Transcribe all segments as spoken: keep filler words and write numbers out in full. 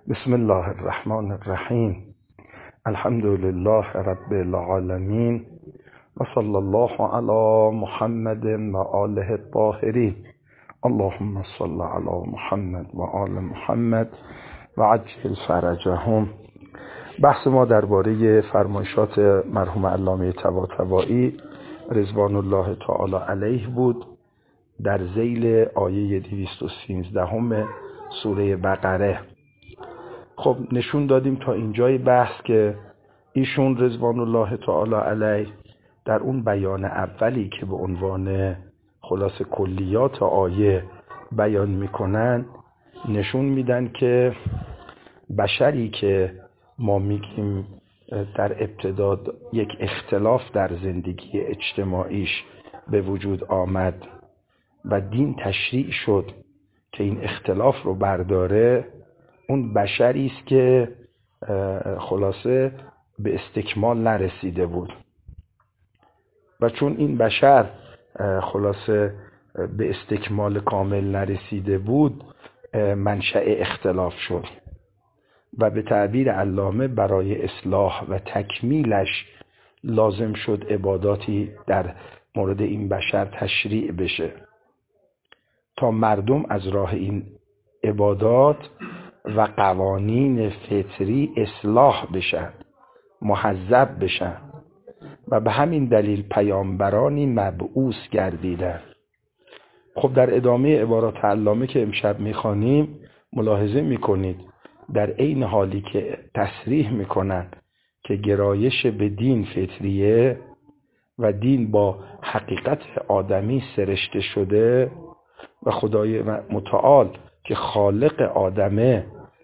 بسم الله الرحمن الرحیم. الحمد لله رب العالمین و صلی الله علی محمد و آله الطاهرین. اللهم صل علی محمد و آل محمد و عجل فرجهم. بحث ما درباره فرمایشات مرحوم علامه طباطبایی رضوان الله تعالی علیه بود در ذیل آیه دویست و سیزده سوره بقره. خب نشون دادیم تا اینجای بحث که ایشون رضوان الله تعالی علیه در اون بیان اولی که به عنوان خلاص کلیات آیه بیان میکنن نشون میدن که بشری که ما میگیم در ابتدا یک اختلاف در زندگی اجتماعیش به وجود آمد و دین تشریع شد که این اختلاف رو برداره، اون بشری است که خلاصه به استکمال نرسیده بود و چون این بشر خلاصه به استکمال کامل نرسیده بود منشأ اختلاف شد و به تعبیر علامه برای اصلاح و تکمیلش لازم شد عباداتی در مورد این بشر تشریع بشه تا مردم از راه این عبادات و قوانین فطری اصلاح بشن، محذب بشن و به همین دلیل پیامبرانی مبعوث گردیدن. خب در ادامه عبارات علامه که امشب میخوانیم ملاحظه میکنید در عین حالی که تصریح میکنن که گرایش به دین فطریه و دین با حقیقت آدمی سرشته شده و خدای متعال که خالق آدمه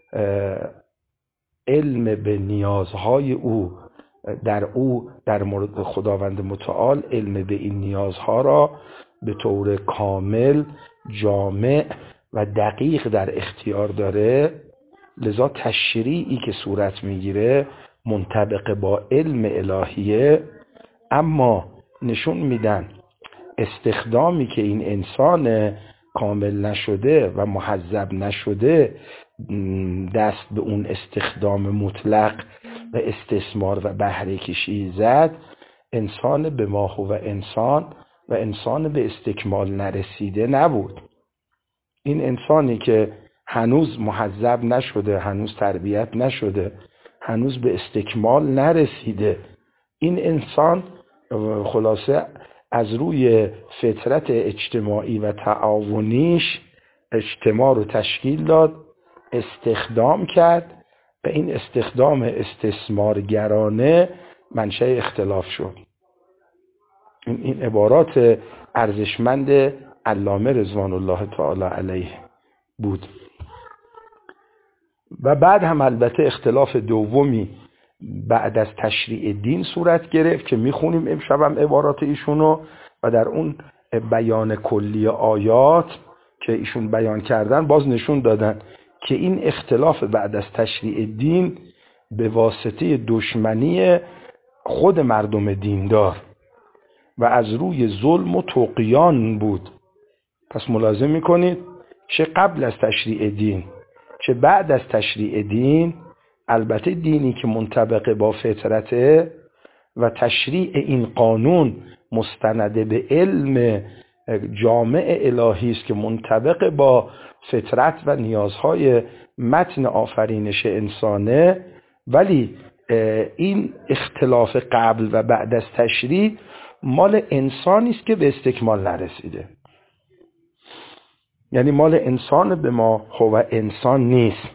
علم به نیازهای او در او در مورد خداوند متعال علم به این نیازها را به طور کامل جامع و دقیق در اختیار داره، لذا تشریعی که صورت میگیره منطبق با علم الهیه، اما نشون میدن استخدامی که این انسان کامل نشده و محذب نشده دست به اون استخدام مطلق و استثمار و بهره کشی زد، انسان به ما هو انسان و انسان به استکمال نرسیده نبود. این انسانی که هنوز محذب نشده، هنوز تربیت نشده، هنوز به استکمال نرسیده، این انسان خلاصه از روی فطرت اجتماعی و تعاونیش اجتماع رو تشکیل داد، استخدام کرد و این استخدام استثمارگرانه منشأ اختلاف شد. این, این عبارات ارزشمند علامه رضوان الله تعالی علیه بود. و بعد هم البته اختلاف دومی بعد از تشریع دین صورت گرفت که میخونیم امشبم عبارات ایشونو و در اون بیان کلی آیات که ایشون بیان کردن باز نشون دادن که این اختلاف بعد از تشریع دین به واسطه دشمنی خود مردم دیندار و از روی ظلم و طغیان بود. پس ملاحظه میکنید چه قبل از تشریع دین چه بعد از تشریع دین، البته دینی که منطبق با فطرته و تشریع این قانون مستند به علم جامع الهی است که منطبق با فطرت و نیازهای متن آفرینش انسانه، ولی این اختلاف قبل و بعد از تشریع مال انسانی است که به استکمال نرسیده، یعنی مال انسان به ما هو انسان نیست.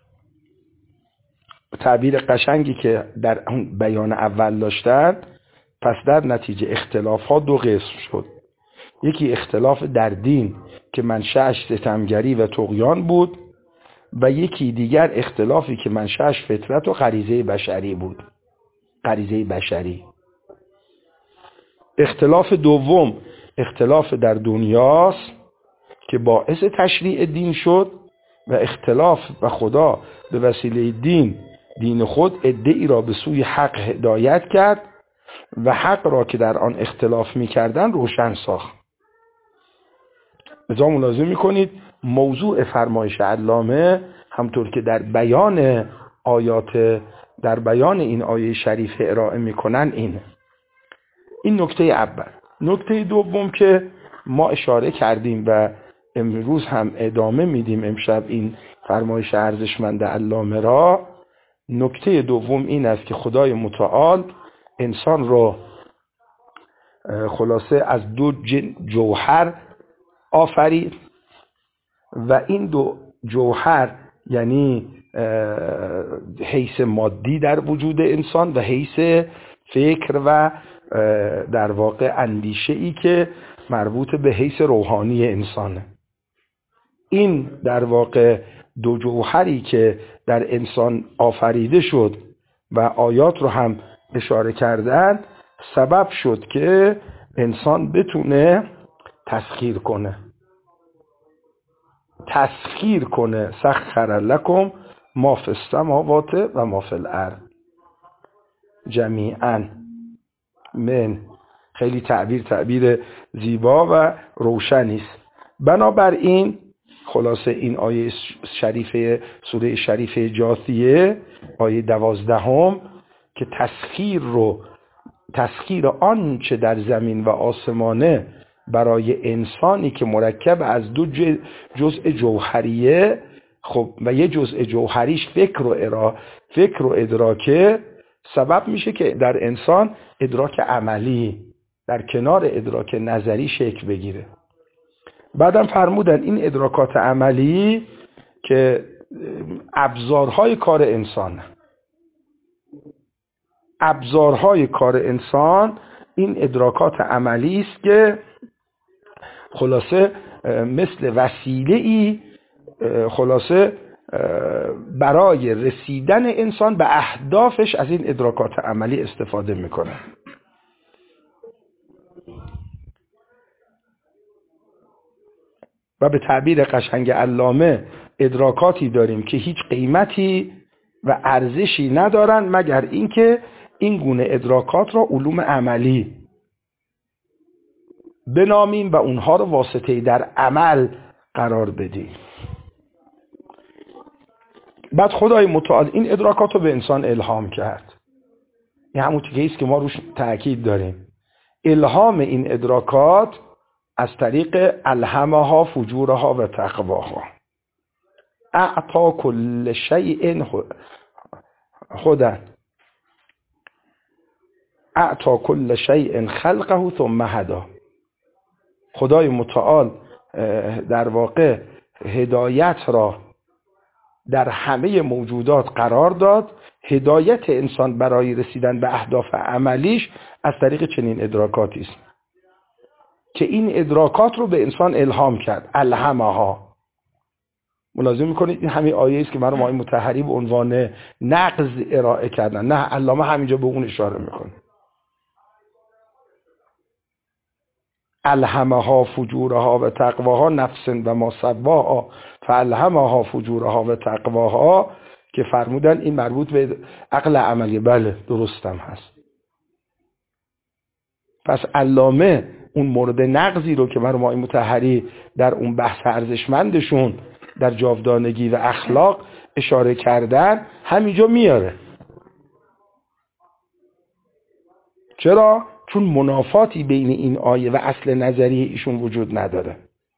تعبیر قشنگی که در اون بیان اول داشتن، پس در نتیجه اختلاف ها دو قسم شد. یکی اختلاف در دین که منشأش ستمگری و طغیان بود و یکی دیگر اختلافی که منشأش فطرت و غریزه بشری بود، غریزه بشری. اختلاف دوم اختلاف در دنیاست که باعث تشریع دین شد و اختلاف و خدا به وسیله دین دین خود عده‌ای را به سوی حق هدایت کرد و حق را که در آن اختلاف می‌کردند روشن ساخت. لذا ملاحظه می‌کنید موضوع فرمایش علامه همطور که در بیان آیات در بیان این آیه شریف ارائه میکنن اینه. این نکته اول. نکته دوم که ما اشاره کردیم و امروز هم ادامه میدیم امشب این فرمایش ارزشمند علامه را، نکته دوم این است که خدای متعال انسان را خلاصه از دو جوهر آفرید و این دو جوهر یعنی حیث مادی در وجود انسان و حیث فکر و در واقع اندیشه ای که مربوط به حیث روحانی انسانه. این در واقع دو جوهری که در انسان آفریده شد و آیات رو هم اشاره کردن سبب شد که انسان بتونه تسخیر کنه تسخیر کنه سخر لکم ما فی السماوات و ما فی الارض جمیعا. من خیلی تعبیر تعبیر زیبا و روشنی است. بنابراین خلاصه این آیه شریفه سوره شریفه جاثیه آیه دوازدهم که تسخیر رو تسخیر آنچه در زمین و آسمانه برای انسانی که مرکب از دو جزء جوهریه، خب و یه جزء جوهریش فکر و ارا فکر و ادراکه، سبب میشه که در انسان ادراک عملی در کنار ادراک نظری شکل بگیره. بعدم فرمودن این ادراکات عملی که ابزارهای کار انسان ابزارهای کار انسان این ادراکات عملی است که خلاصه مثل وسیله ای خلاصه برای رسیدن انسان به اهدافش از این ادراکات عملی استفاده میکنه. و به تعبیر قشنگ علامه ادراکاتی داریم که هیچ قیمتی و ارزشی ندارن مگر اینکه این گونه ادراکات را علوم عملی بنامیم و اونها رو واسطه در عمل قرار بدیم. بعد خدای متعال این ادراکات رو به انسان الهام کرد. این همون چیزی است که ما روش تأکید داریم. الهام این ادراکات از طریق الهمها فجورها و تقواها. اعطا کل شیء خدا اعطا کل شیء خلقه ثم هدا. خدای متعال در واقع هدایت را در همه موجودات قرار داد. هدایت انسان برای رسیدن به اهداف عملیش از طریق چنین ادراکاتی است که این ادراکات رو به انسان الهام کرد. الهمها. ملاحظه میکنید این همین آیه است که مرحوم آقای مطهری به عنوان نقض ارائه کردن. نه، علامه همینجا به اون اشاره میکنه. الهمها فجورها و تقواها نفس و ما سواها فالهمها فجورها و تقواها که فرمودن این مربوط به عقل عملی. بله درستم هست. پس علامه اون مورد نقضی رو که مرحوم آقای مطهری در اون بحث ارزشمندشون در جاودانگی و اخلاق اشاره کردن همینجا میاره. چرا؟ چون منافاتی بین این آیه و اصل نظری ایشون وجود نداره.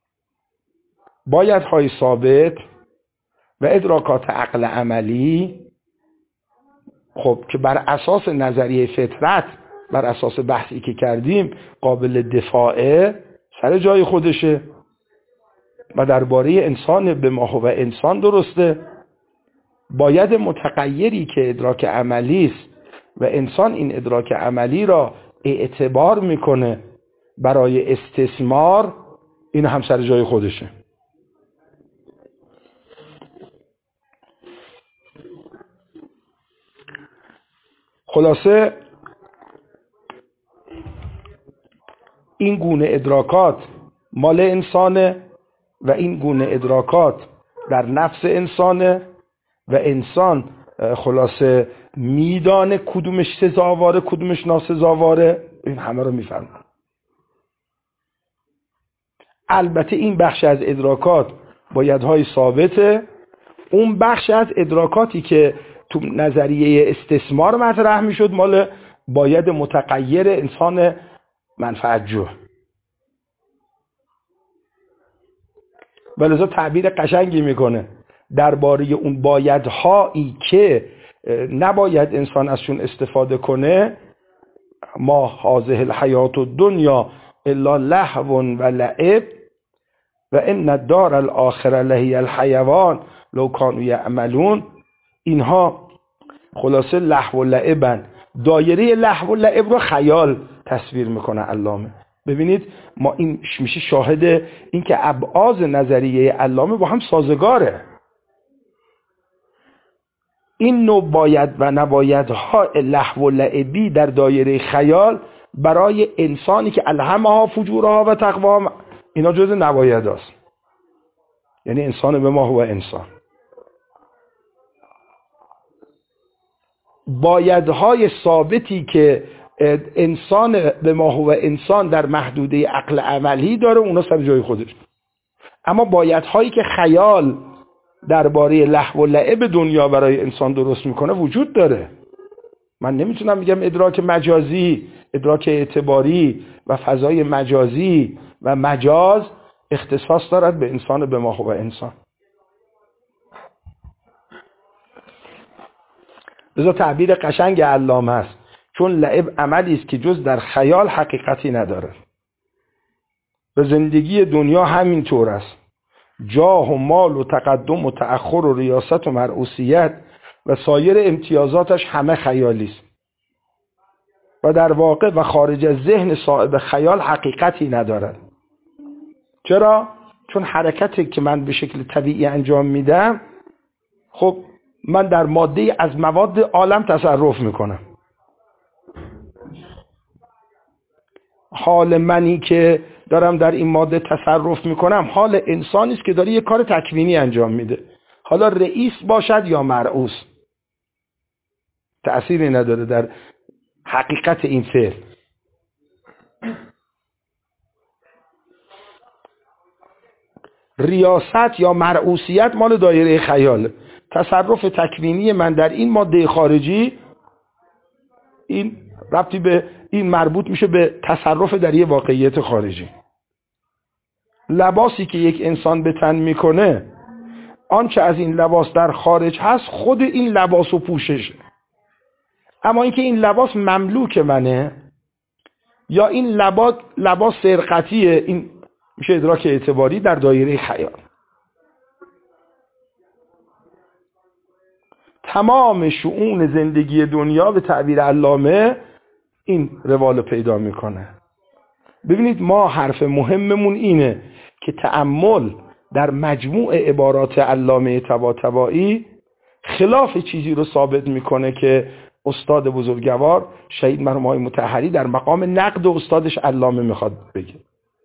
باید های ثابت و ادراکات عقل عملی خب که بر اساس نظریه فطرت، بر اساس بحثی که کردیم، قابل دفاعه، سر جای خودشه و درباره انسان به ما و انسان درسته. باید متغیری که ادراک عملی است و انسان این ادراک عملی را اعتبار میکنه برای استثمار، این هم سر جای خودشه. خلاصه این گونه ادراکات مال انسانه و این گونه ادراکات در نفس انسانه و انسان خلاصه میدانه کدومش سزاواره کدومش ناسزاواره. این همه رو میفهمه. البته این بخش از ادراکات باید های ثابته اون بخش از ادراکاتی که تو نظریه استثمار مطرح میشد مال باید متغیر انسان منفعت جو. ولذا تعبیر قشنگی میکنه درباره اون بایدهایی که نباید انسان ازشون استفاده کنه: ما هذه الحیات الدنیا الا لهو و لعب و ان الدار الاخره لهی الحیوان لو کانوا یعملون. اینها خلاصه لهو و لعبن. دایره لهو و لعب رو خیال تصویر میکنه علامه. ببینید ما این میشه شاهد این که ابعاد نظریه علامه با هم سازگاره. این نوع باید و نبایدها لهو و لعبی در دایره خیال برای انسانی که الهمها فجورها و تقواها، اینا جز نباید هست. یعنی انسان به ما هو انسان. بایدهای ثابتی که انسان به ما هو انسان در محدوده عقل عملی داره اونا سر جای خودش. اما بایدهایی که خیال درباره لهو و لعب دنیا برای انسان درست میکنه وجود داره. من نمیتونم بگم ادراک مجازی، ادراک اعتباری و فضای مجازی و مجاز اختصاص دارد به انسان به ما هو انسان. لذا تعبیر قشنگ علامه است، چون لعب عملی است که جز در خیال حقیقتی نداره. به زندگی دنیا همین طور است. جاه و مال و تقدم و تأخر و ریاست و مرئوسیت و سایر امتیازاتش همه خیالی است و در واقع و خارج از ذهن صاحب خیال حقیقتی ندارد. چرا؟ چون حرکتی که من به شکل طبیعی انجام میدم، خب من در ماده از مواد عالم تصرف میکنم. حال منی که دارم در این ماده تصرف میکنم حال انسانی است که داره یه کار تکوینی انجام میده. حالا رئیس باشد یا مرئوس تأثیری نداره در حقیقت این فعل. ریاست یا مرئوسیت مال دایره خیال. تصرف تکوینی من در این ماده خارجی، این ربطی به این مربوط میشه به تصرف در یه واقعیت خارجی. لباسی که یک انسان به تن میکنه، آنچه از این لباس در خارج هست خود این لباس و پوششه. اما اینکه این لباس مملوک منه یا این لباس لباس سرقتیه، این میشه ادراک اعتباری در دایره خیال. تمام شؤون زندگی دنیا به تعبیر علامه این روال پیدا میکنه. ببینید ما حرف مهممون اینه که تأمل در مجموع عبارات علامه طباطبایی خلاف چیزی رو ثابت میکنه که استاد بزرگوار شهید مرحوم آقای مطهری در مقام نقد استادش علامه میخواد بگه.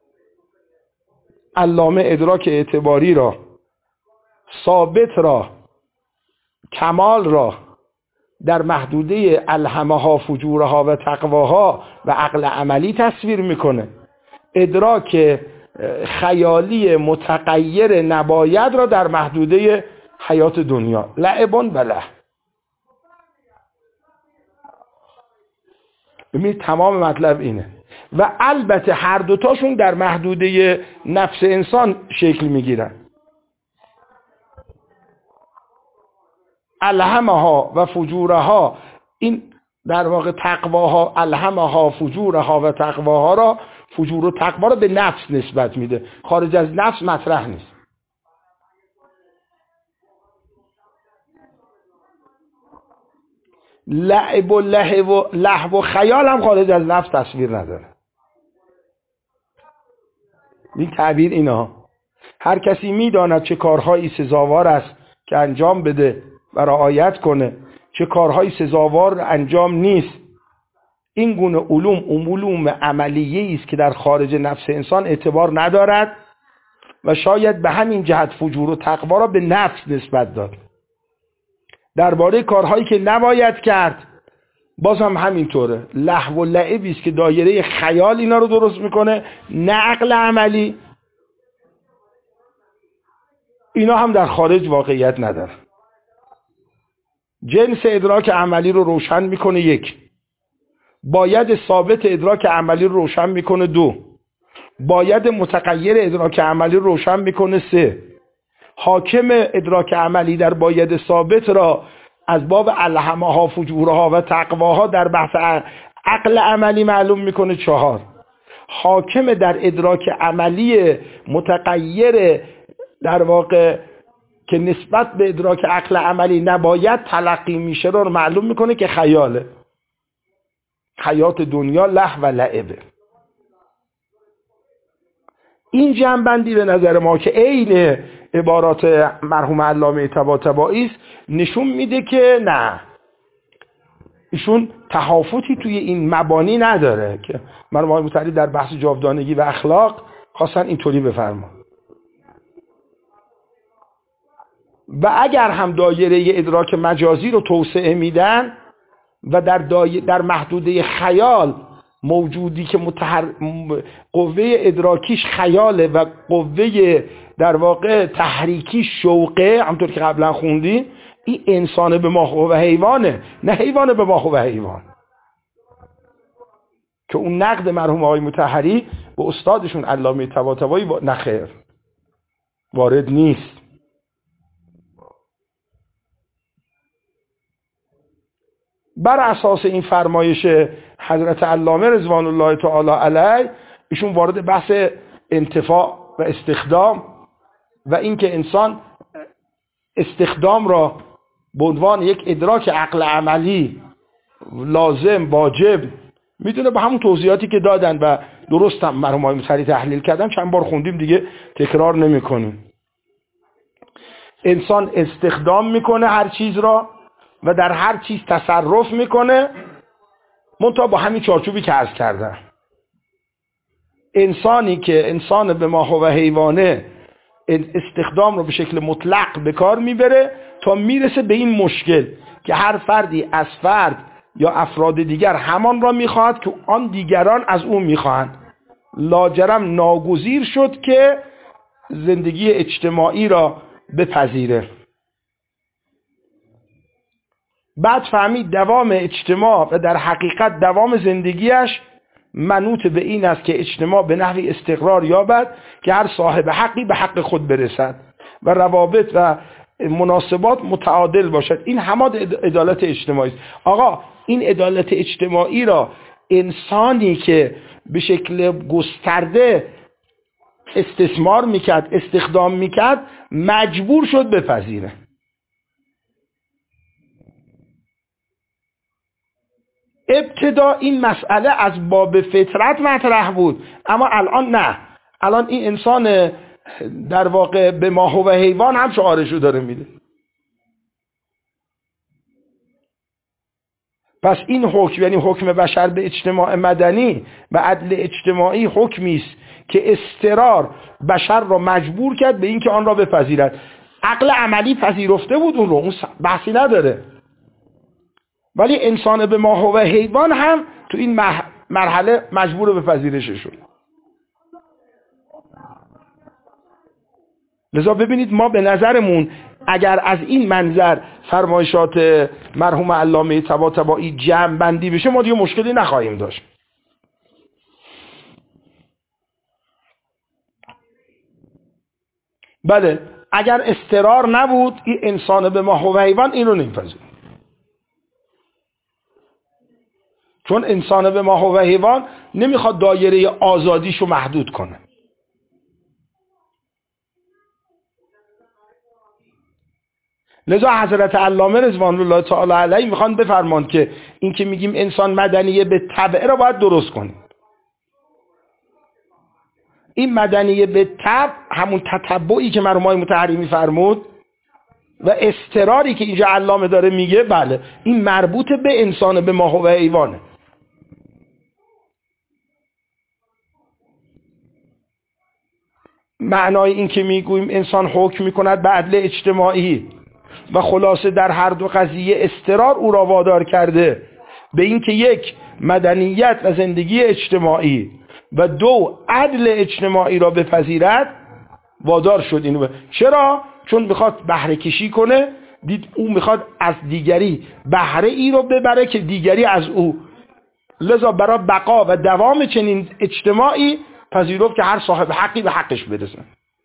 علامه ادراک اعتباری را، ثابت را، کمال را در محدوده الهمها فجورها و تقواها و عقل عملی تصویر میکنه. ادراک خیالی متغیر نباید را در محدوده حیات دنیا، لعبون و له. ببینید تمام مطلب اینه. و البته هر دوتاشون در محدوده نفس انسان شکل میگیرن. الهمها و فجورها، این در واقع تقواها، الهمها فجورها و تقواها را، فجور و تقوا را به نفس نسبت میده، خارج از نفس مطرح نیست. لعب و لهو و خیال هم خارج از نفس تصویر نداره. این تعبیر اینا، هر کسی میداند چه کارهایی سزاوار است که انجام بده و رعایت کنه، چه کارهایی سزاوار انجام نیست. این گونه علوم علوم عملیه است که در خارج نفس انسان اعتبار ندارد و شاید به همین جهت فجور و تقوا را به نفس نسبت داد. درباره کارهایی که نباید کرد باز هم همینطوره، لهو و لعبی است که دایره خیال اینا رو درست میکنه، نه عقل عملی. اینا هم در خارج واقعیت نداره. جنس ادراک عملی رو روشن میکنه یک، باید ثابت ادراک عملی رو روشن میکنه دو، باید متغیر ادراک عملی رو روشن میکنه سه، حاکم ادراک عملی در باید ثابت را از باب الهمها فجورها و تقواها در بحث عقل عملی معلوم میکنه چهار، حاکم در ادراک عملی متغیر در واقع که نسبت به ادراک عقل عملی نباید تلقی میشه رو معلوم میکنه که خیاله، حیات دنیا لهو و لعبه. این جنبندی به نظر ما که عین عبارات مرحوم علامه طباطبایی است نشون میده که نه، ایشون تهافتی توی این مبانی نداره که مرحوم آقای مطهری در بحث جاودانگی و اخلاق خواستن اینطوری بفرمان. و اگر هم دایره ادراک مجازی رو توسعه میدن و در, دای... در محدوده خیال موجودی که متحر... قوه ادراکیش خیاله و قوه در واقع تحریکی شوقه، همطور که قبلا خوندیم، این انسان به ما و حیوانه، نه حیوان به ما و حیوان. که اون نقد مرحوم آقای مطهری به استادشون علامه طباطبایی با... نخیر وارد نیست. بر اساس این فرمایش حضرت علامه رضوان الله تعالی علیه ایشون وارد بحث انتفاع و استخدام و اینکه انسان استخدام را به عنوان یک ادراک عقل عملی لازم واجب میدونه، با همون توضیحاتی که دادن و درست هم مرحوم آقای مطهری تحلیل کردن، چند بار خوندیم دیگه تکرار نمی کنیم. انسان استخدام میکنه هر چیز را و در هر چیز تصرف میکنه، منتها با همین چارچوبی که عرض کردم. انسانی که انسان به ما و حیوانه استخدام رو به شکل مطلق به کار میبره تا میرسه به این مشکل که هر فردی از فرد یا افراد دیگر همان را میخواهد که آن دیگران از اون میخواهند. لاجرم ناگزیر شد که زندگی اجتماعی را بپذیره. بعد فهمید دوام اجتماع و در حقیقت دوام زندگیش منوط به این است که اجتماع به نحوی استقرار یابد که هر صاحب حقی به حق خود برسد و روابط و مناسبات متعادل باشد. این هماد عدالت اجتماعی است. آقا این عدالت اجتماعی را انسانی که به شکل گسترده استثمار میکرد، استخدام میکرد، مجبور شد بپذیره. ابتدا این مسئله از باب فطرت مطرح بود، اما الان نه، الان این انسان در واقع به ما و حیوان هم شعارشو داره میده. پس این حکم، یعنی حکم بشر به اجتماع مدنی و عدل اجتماعی، حکمی است که اضطرار بشر را مجبور کرد به این که آن را بپذیرد. عقل عملی پذیرفته بود اون رو، اون بحثی نداره، ولی انسان به ما و حیوان هم تو این مرحله مجبور به پذیرش شد. لذا ببینید ما به نظرمون اگر از این منظر فرمایشات مرحوم علامه طباطبایی جمع بندی بشه ما دیگه مشکلی نخواهیم داشت. بله اگر اضطرار نبود این انسان به ما و حیوان این رو نمیپذیره، چون انسان به ما و حیوان نمیخواد دایره آزادیشو محدود کنه. لذا حضرت علامه رضوان الله تعالی علیه میخوان بفرمان که این که میگیم انسان مدنیه به طبع را باید درست کنیم. این مدنیه به طبع همون تتبعی که مرحوم آقای مطهری میفرمود و اضطراری که اینجا علامه داره میگه، بله این مربوط به انسان به ما و حیوانه. معنای این که میگوییم انسان حکم میکند به عدل اجتماعی و خلاصه در هر دو قضیه اضطرار او را وادار کرده به این که یک مدنیت و زندگی اجتماعی و دو عدل اجتماعی را بپذیرد، وادار شد اینو. چرا؟ چون میخواد بهره کشی کنه، دید او میخواد از دیگری بهره ای رو ببره که دیگری از او، لذا برای بقا و دوام چنین اجتماعی پذیرفت که هر صاحب حقی به حقش برسه.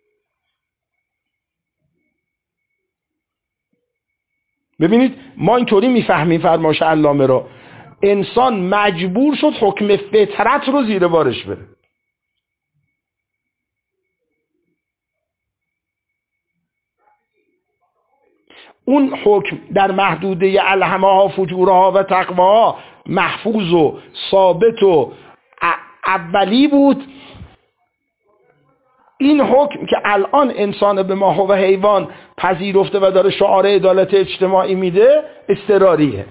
ببینید ما اینطوری میفهمیم فرمایش علامه رو، انسان مجبور شد حکم فطرت رو زیر بارش بره. اون حکم در محدوده الهمها فجورها و تقواها محفوظ و ثابت و اولی بود. این حکم که الان انسان به ما و حیوان پذیرفته و داره شعار عدالت اجتماعی میده اضطراریه.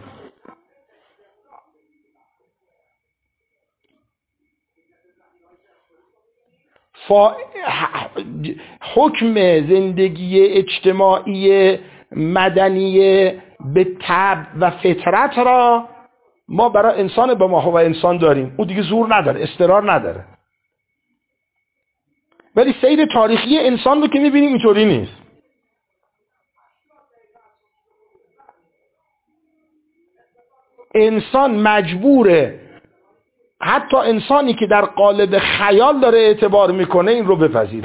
فا... حکم زندگی اجتماعی مدنی به طبع و فطرت را ما برای انسان به ما و انسان داریم، اون دیگه زور نداره، اضطرار نداره. ولی سیر تاریخی انسان رو که میبینیم اینطوری نیست. انسان مجبوره، حتی انسانی که در قالب خیال داره اعتبار میکنه، این رو بپذیره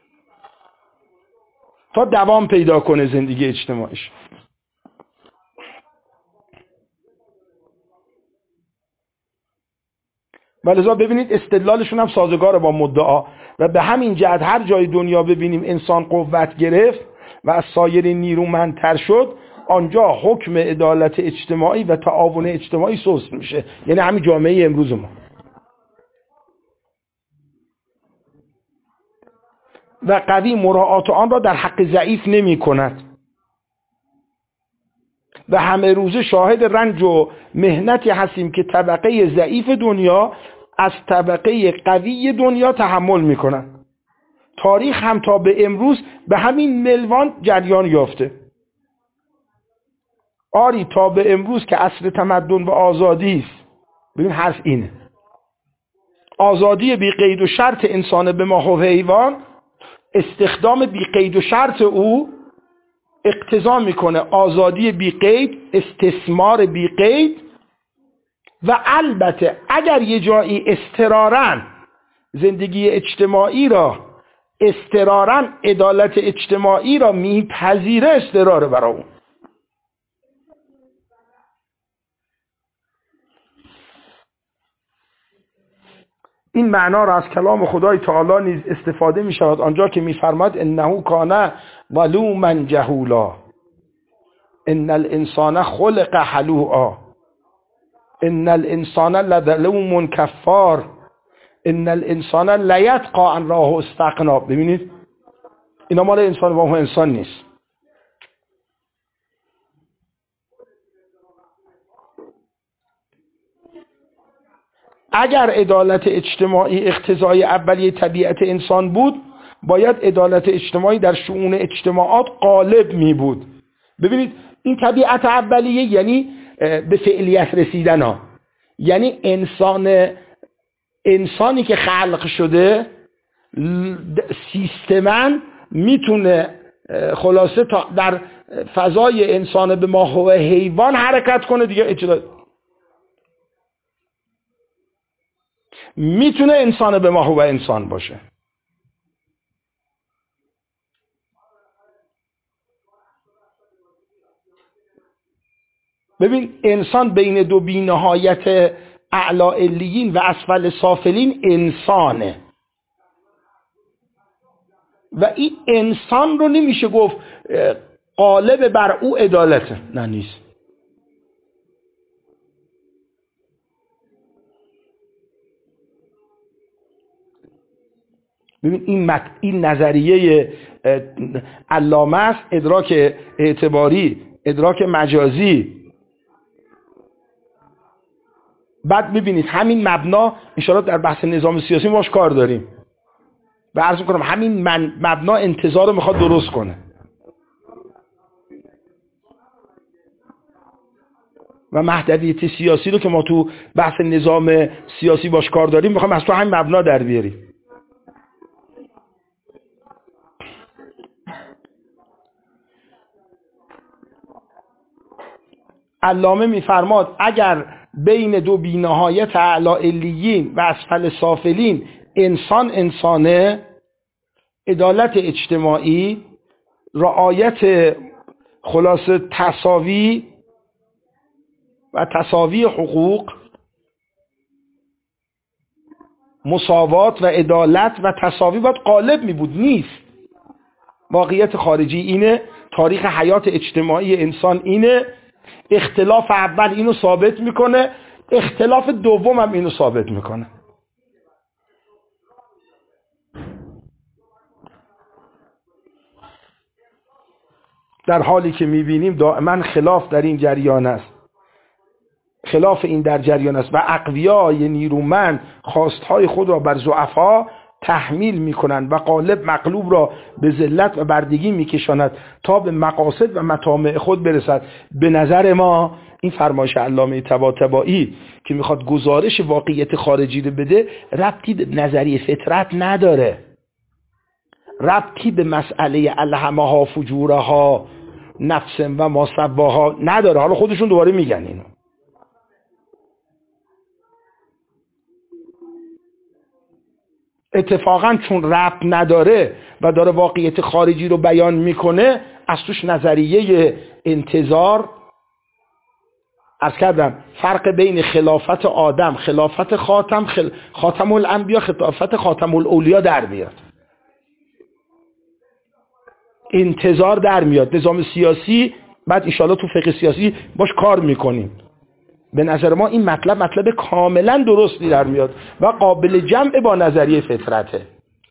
تا دوام پیدا کنه زندگی اجتماعیش. ولذا ببینید استدلالشون هم سازگاره با مدعا و به همین جهت هر جای دنیا ببینیم انسان قوت گرفت و از سایر نیرومندتر شد، آنجا حکم عدالت اجتماعی و تعاون اجتماعی سست میشه. یعنی همین جامعه امروز ما. و قوی مراعات آن را در حق ضعیف نمی کند و همه روزه شاهد رنج و مهنتی هستیم که طبقه ضعیف دنیا از طبقه قوی دنیا تحمل می کند. تاریخ هم تا به امروز به همین ملوان جریان یافته. آری تا به امروز که عصر تمدن و آزادی است. ببین حرف اینه، آزادی بی قید و شرط انسان به ما و حیوان، استخدام بی قید و شرط او اقتضا میکنه آزادی بی قید، استثمار بی قید و البته اگر یه جایی اضطراراً زندگی اجتماعی را، اضطراراً عدالت اجتماعی را میپذیره، اضطراره برای اون. این معنا را از کلام خدای تعالی نیز استفاده می شود آنجا که می فرماید انه کان ظلوما جهولا، ان الانسان خلق هلوعا، ان الانسان لظلوم کفار، ان الانسان لیطغی ان رآه استغنا. ببینید اینا مال انسان و ما انسان نیست. اگر عدالت اجتماعی اقتضای اولیه طبیعت انسان بود، باید عدالت اجتماعی در شؤون اجتماعات غالب می بود. ببینید این طبیعت اولیه یعنی به فعلیت رسیدن ها، یعنی انسان انسانی که خلق شده سیستماً میتونه خلاصه تا در فضای انسان به ما و حیوان حرکت کنه دیگه. اجتماع میتونه انسان به ما و انسان باشه. ببین انسان بین دو بی‌نهایت اعلی علیین و اسفل سافلین انسانه و این انسان رو نمیشه گفت غالب بر او عدالته، نه نیست. ببین این مت... این نظریه علامه است، ادراک اعتباری، ادراک مجازی. بعد ببینید همین مبنا انشاءالله در بحث نظام سیاسی باش کار داریم و عرض میکنم همین من... مبنا انتظار رو میخواد درست کنه و مهدویت سیاسی رو که ما تو بحث نظام سیاسی باش کار داریم میخوام از تو همین مبنا در بیاریم. علامه میفرماد اگر بین دو بی‌نهایت اعلی علیین و اسفل سافلین انسان انسانه، عدالت اجتماعی، رعایت خلاصه تساوی و تساوی حقوق، مساوات و عدالت و تساوی باید غالب می بود. نیست. واقعیت خارجی اینه، تاریخ حیات اجتماعی انسان اینه. اختلاف اول اینو ثابت میکنه، اختلاف دوم هم اینو ثابت میکنه. در حالی که میبینیم دائما خلاف در این جریان است، خلاف این در جریان است و اقویای نیرومند خواستهای خود را بر ضعفا تحمیل میکنند و غالب مغلوب را به ذلت و بردگی میکشاند تا به مقاصد و مطامع خود برسد. به نظر ما این فرمایش علامه طباطبایی که میخواد گزارش واقعیت خارجی رو بده ربطی به نظریه فطرت نداره، ربطی به مسئله الهمها فجورها نفس و ما سواها نداره. حالا خودشون دوباره میگن اینو. اتفاقا چون ربط نداره و داره واقعیت خارجی رو بیان میکنه، از توش نظریه انتظار، عرض کردم فرق بین خلافت آدم، خلافت خاتم، خل... خاتم الانبیا، خلافت خاتم الاولیا در میاد، انتظار در میاد. نظام سیاسی بعد انشاءالله تو فقه سیاسی باش کار میکنیم. به نظر ما این مطلب مطلب کاملا درستی در میاد و قابل جمع با نظریه فطرته.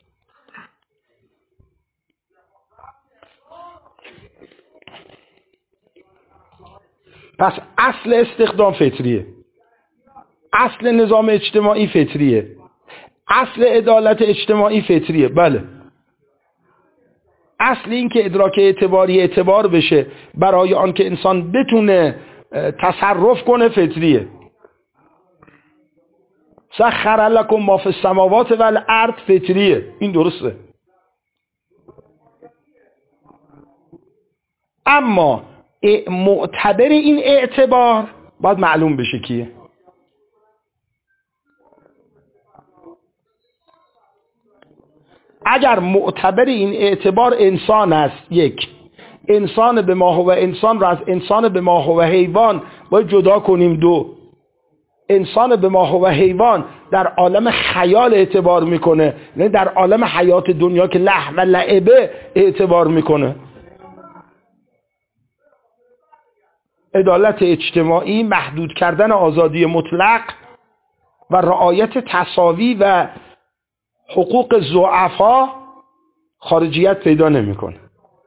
پس اصل استخدام فطریه، اصل نظام اجتماعی فطریه، اصل عدالت اجتماعی فطریه. بله، اصل این که ادراک اعتباری اعتبار بشه برای آن که انسان بتونه تصرف کنه فطریه. سخر لکم ما فی السماوات و الارض فطریه، این درسته. اما معتبر این اعتبار باید معلوم بشه کیه. اگر معتبر این اعتبار انسان است، یک، انسان به ما هو انسان را از انسان به ما هو حیوان باید جدا کنیم. دو، انسان به ما هو حیوان در عالم خیال اعتبار میکنه، نه در عالم حیات دنیا که لهو و لعبه اعتبار میکنه. عدالت اجتماعی، محدود کردن آزادی مطلق و رعایت تساوی و حقوق ضعفا خارجیت پیدا نمیکنه.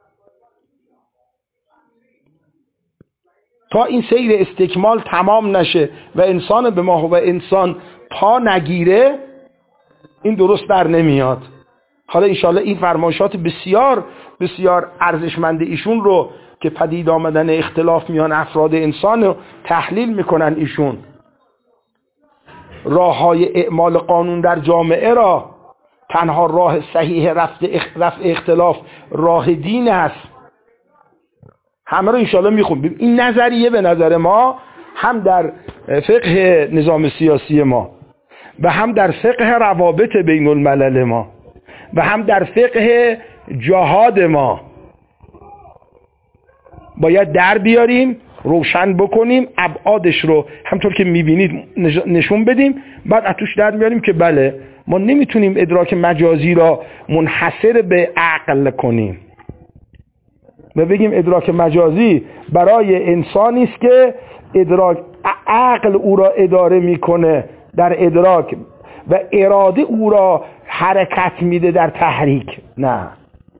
تا این سیر استکمال تمام نشه و انسان به ما هو انسان پا نگیره، این درست در نمیاد. حالا انشاءالله این فرمایشات بسیار بسیار ارزشمند ایشون رو که پدید آمدن اختلاف میان افراد انسان رو تحلیل میکنن ایشون، راه های اعمال قانون در جامعه را، تنها راه صحیح رفع اختلاف راه دین است، همه رو انشاءالله میخونیم. این نظریه به نظر ما هم در فقه نظام سیاسی ما و هم در فقه روابط بین الملل ما و هم در فقه جهاد ما باید در بیاریم، روشن بکنیم، ابعادش رو همطور که میبینید نشون بدیم، بعد از توش در بیاریم که بله ما نمیتونیم ادراک مجازی را منحصر به عقل کنیم و بگیم ادراک مجازی برای انسانی است که ادراک عقل او را اداره میکنه در ادراک و اراده او را حرکت میده در تحریک. نه،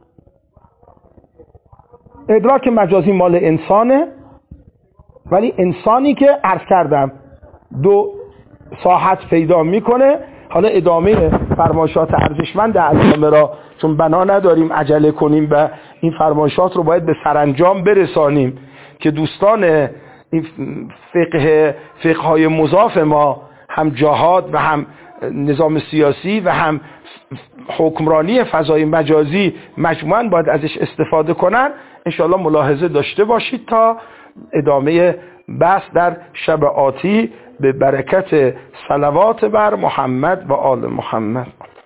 ادراک مجازی مال انسانه، ولی انسانی که عرض کردم دو ساحت پیدا میکنه. حالا ادامه فرمایشات ارزشمند علامه را چون بنا نداریم عجله کنیم و این فرمایشات رو باید به سرانجام برسانیم که دوستان این فقه فقهای مضاف ما، هم جهاد و هم نظام سیاسی و هم حکمرانی فضای مجازی مجموعاً باید ازش استفاده کنن. انشاءالله ملاحظه داشته باشید تا ادامه بس در شب آتی به برکت صلوات بر محمد و آل محمد.